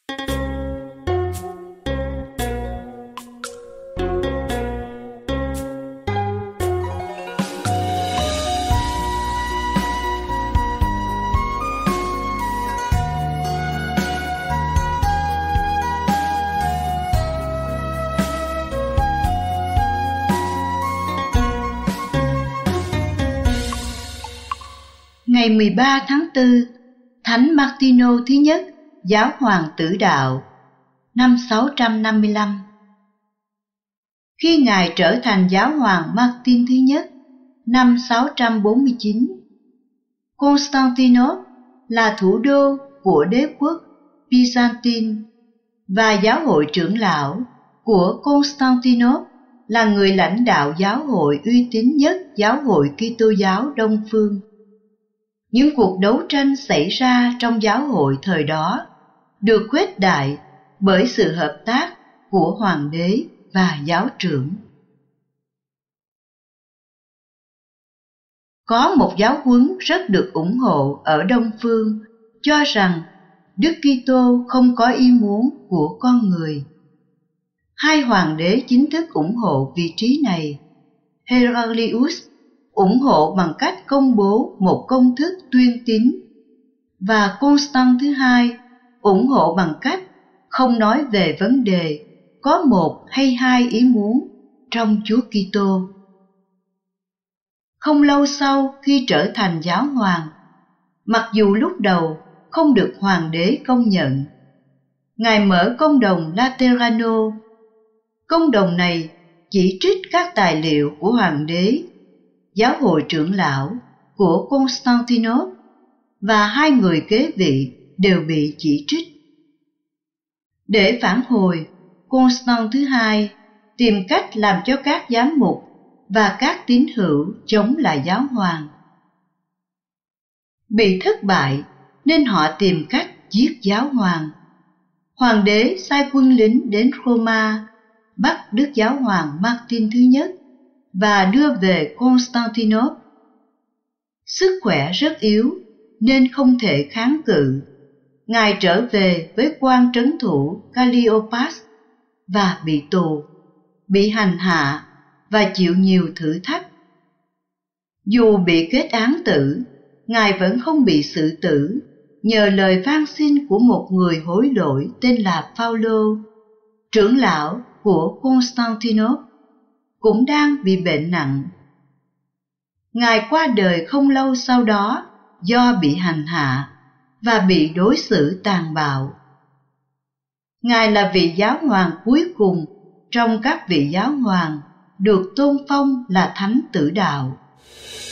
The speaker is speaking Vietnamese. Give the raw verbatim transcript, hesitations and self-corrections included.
Ngày mười ba tháng tư, Thánh Martino thứ nhất, giáo hoàng tử đạo, năm sáu trăm năm mươi lăm. Khi Ngài trở thành giáo hoàng Martin thứ nhất, năm sáu trăm bốn mươi chín, Constantinople là thủ đô của đế quốc Byzantine và giáo hội trưởng lão của Constantinople là người lãnh đạo giáo hội uy tín nhất giáo hội Kitô giáo Đông phương. Những cuộc đấu tranh xảy ra trong giáo hội thời đó được khuếch đại bởi sự hợp tác của hoàng đế và giáo trưởng. Có một giáo huấn rất được ủng hộ ở Đông phương cho rằng Đức Kitô không có ý muốn của con người. Hai hoàng đế chính thức ủng hộ vị trí này. Heraclius ủng hộ bằng cách công bố một công thức tuyên tín, và Constant thứ hai ủng hộ bằng cách không nói về vấn đề có một hay hai ý muốn trong Chúa Kitô. Không lâu sau khi trở thành giáo hoàng, mặc dù lúc đầu không được hoàng đế công nhận, Ngài mở công đồng Laterano. Công đồng này chỉ trích các tài liệu của hoàng đế, giáo hội trưởng lão của Constantinople và hai người kế vị đều bị chỉ trích. Để phản hồi, Constant thứ hai tìm cách làm cho các giám mục và các tín hữu chống lại giáo hoàng. Bị thất bại nên họ tìm cách giết giáo hoàng. Hoàng đế sai quân lính đến Roma bắt Đức Giáo hoàng Martin thứ nhất và đưa về Constantinople. Sức khỏe rất yếu nên không thể kháng cự. Ngài trở về với quan trấn thủ Calliopas và bị tù, bị hành hạ và chịu nhiều thử thách. Dù bị kết án tử, Ngài vẫn không bị xử tử nhờ lời van xin của một người hối lỗi tên là Phaolô, trưởng lão của Constantinople, cũng đang bị bệnh nặng. Ngài qua đời không lâu sau đó do bị hành hạ và bị đối xử tàn bạo. Ngài là vị giáo hoàng cuối cùng trong các vị giáo hoàng được tôn phong là thánh tử đạo.